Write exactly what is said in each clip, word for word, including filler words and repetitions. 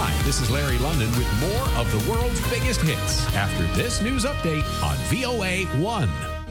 Hi, this is Larry London with more of the world's biggest hits after this news update on V O A one.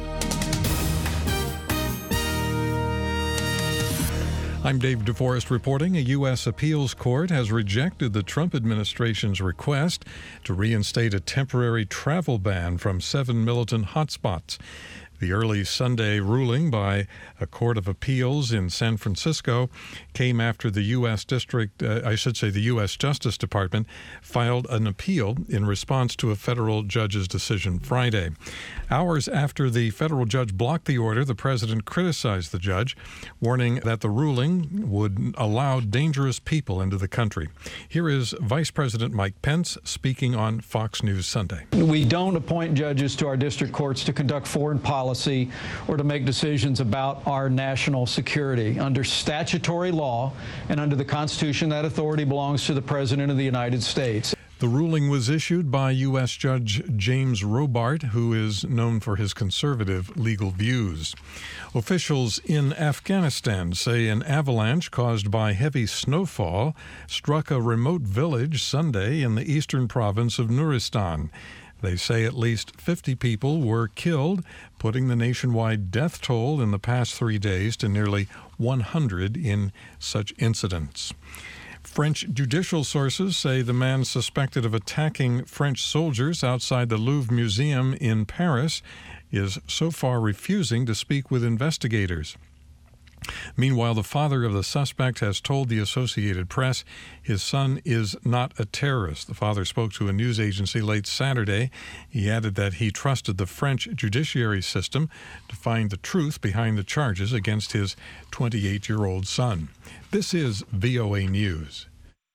I'm Dave DeForest reporting. A U S appeals court has rejected the Trump administration's request to reinstate a temporary travel ban from seven militant hotspots. The early Sunday ruling by a court of appeals in San Francisco came after the U S District, uh, I should say the U S Justice Department, filed an appeal in response to a federal judge's decision Friday. Hours after the federal judge blocked the order, the president criticized the judge, warning that the ruling would allow dangerous people into the country. Here is Vice President Mike Pence speaking on Fox News Sunday. We don't appoint judges to our district courts to conduct foreign policy policy or to make decisions about our national security. Under statutory law and under the Constitution, that authority belongs to the President of the United States. The ruling was issued by U S Judge James Robart, who is known for his conservative legal views. Officials in Afghanistan say an avalanche caused by heavy snowfall struck a remote village Sunday in the eastern province of Nuristan. They say at least fifty people were killed, putting the nationwide death toll in the past three days to nearly one hundred in such incidents. French judicial sources say the man suspected of attacking French soldiers outside the Louvre Museum in Paris is so far refusing to speak with investigators. Meanwhile, the father of the suspect has told the Associated Press his son is not a terrorist. The father spoke to a news agency late Saturday. He added that he trusted the French judiciary system to find the truth behind the charges against his twenty-eight-year-old son. This is V O A News.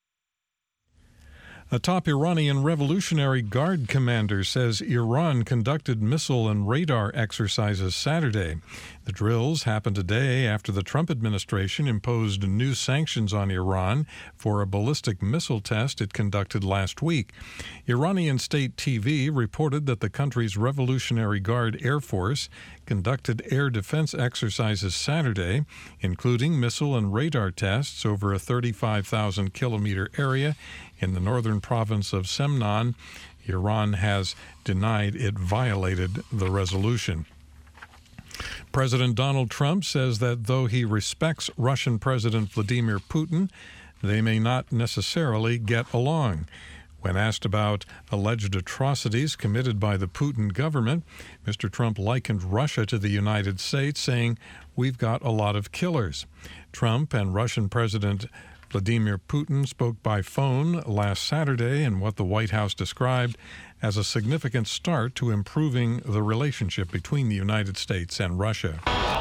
A top Iranian Revolutionary Guard commander says Iran conducted missile and radar exercises Saturday. The drills happened a day after the Trump administration imposed new sanctions on Iran for a ballistic missile test it conducted last week. Iranian state T V reported that the country's Revolutionary Guard Air Force conducted air defense exercises Saturday, including missile and radar tests over a thirty-five thousand kilometer area in the northern province of Semnan. Iran has denied it violated the resolution. President Donald Trump says that though he respects Russian President Vladimir Putin, they may not necessarily get along. When asked about alleged atrocities committed by the Putin government, Mister Trump likened Russia to the United States, saying, "We've got a lot of killers." Trump and Russian President Vladimir Putin spoke by phone last Saturday in what the White House described as a significant start to improving the relationship between the United States and Russia.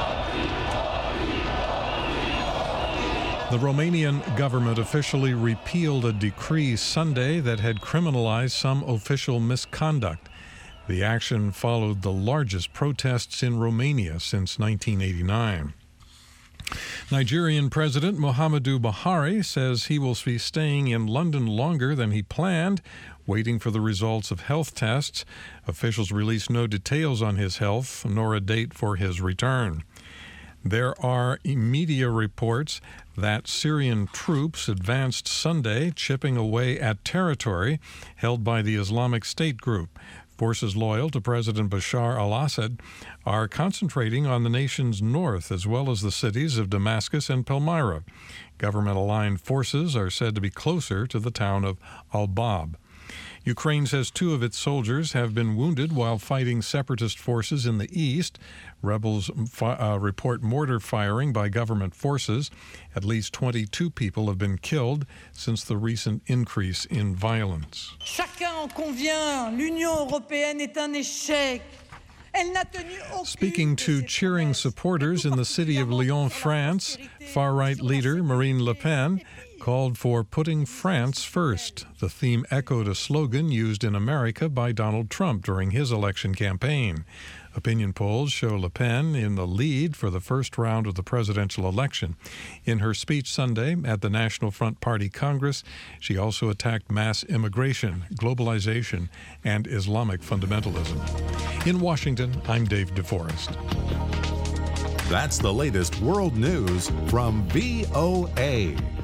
The Romanian government officially repealed a decree Sunday that had criminalized some official misconduct. The action followed the largest protests in Romania since nineteen eighty-nine. Nigerian President Muhammadu Buhari says he will be staying in London longer than he planned, waiting for the results of health tests. Officials released no details on his health, nor a date for his return. There are media reports that Syrian troops advanced Sunday, chipping away at territory held by the Islamic State group. Forces loyal to President Bashar al-Assad are concentrating on the nation's north as well as the cities of Damascus and Palmyra. Government-aligned forces are said to be closer to the town of Al-Bab. Ukraine says two of its soldiers have been wounded while fighting separatist forces in the east. Rebels uh, report mortar firing by government forces. At least twenty-two people have been killed since the recent increase in violence. Chacun en convient, l'Union européenne est un échec. Speaking to cheering supporters in the city of Lyon, France, far-right leader Marine Le Pen called for putting France first. The theme echoed a slogan used in America by Donald Trump during his election campaign. Opinion polls show Le Pen in the lead for the first round of the presidential election. In her speech Sunday at the National Front Party Congress, she also attacked mass immigration, globalization, and Islamic fundamentalism. In Washington, I'm Dave DeForest. That's the latest world news from V O A.